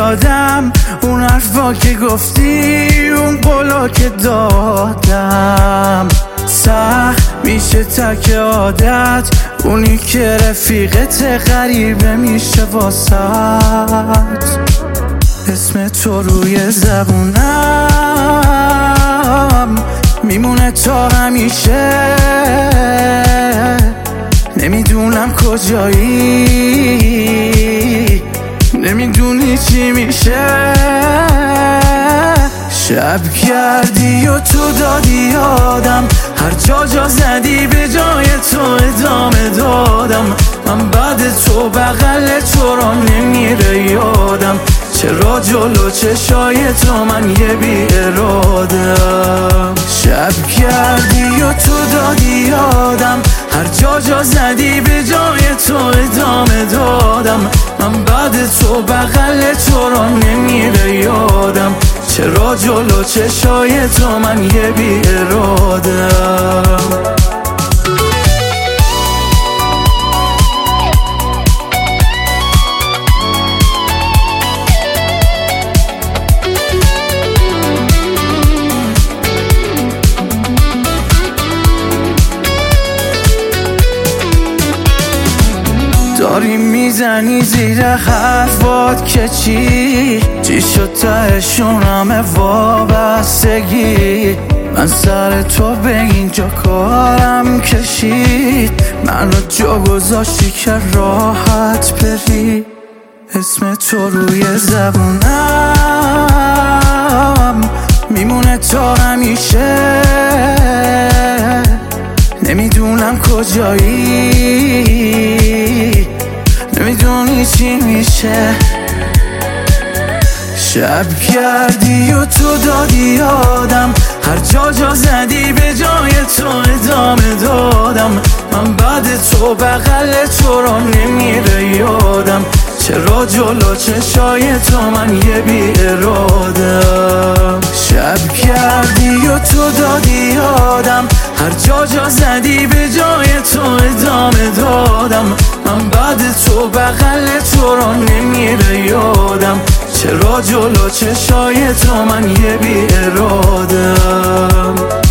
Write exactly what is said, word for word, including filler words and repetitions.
یادم اون حرفا که گفتی، اون قولا که دادم. سخت میشه تک عادت، اونی که رفیقت غریبه میشه واسط. اسم تو روی زبونم میمونه تا همیشه. نمیدونم کجایی، نمیدونی چی میشه. شب کردی و تو دادی یادم، هر جا جا زدی به جای تو ادامه دادم. من بعد تو بغل تو را نمیره یادم، چرا جلو چشای تو من یه بی ارادم. شب کردی و تو دادی یادم، هر جا جا زدی به جای تو ادامه دادم. من بعد تو بغل تو را نمیره یادم، چرا جلو چشای تو من یه بی ارادم. داری میزنی زیر حرفات که چی چی شد تهشون همه وابستگی. من سر تو به اینجا کارم کشید، منو جا گذاشتی که راحت بری. اسم تو روی زبونم میمونه تا همیشه. نمیدونم کجایی، نمیدونی چی میشه. شب کردی و تو دادی یادم، هر جا جا زدی به جای تو ادامه دادم. من بعد تو بغل تو را نمیره یادم، چرا جلو چشای تو من یه بی ارادم. شب کردی و تو دادی یادم، هر جا جا زدی به جای تو ادامه دادم. من بعد تو بغل تو را نمیره یادم، چرا جلو چشای تو من یه بی ارادم.